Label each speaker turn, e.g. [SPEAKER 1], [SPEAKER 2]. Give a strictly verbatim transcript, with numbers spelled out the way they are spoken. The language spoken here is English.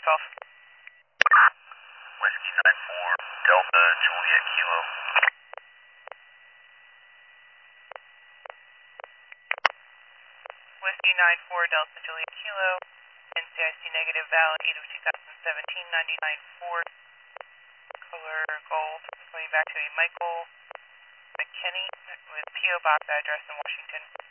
[SPEAKER 1] yourself.
[SPEAKER 2] Whiskey nine four, Delta, Juliet Kilo.
[SPEAKER 1] Whiskey nine four, Delta, Juliet Kilo. N C I C negative, valid eight of two thousand seventeen, ninety-nine Ford. Color gold. Going back to a Michael McKinney with P O Box address in Washington.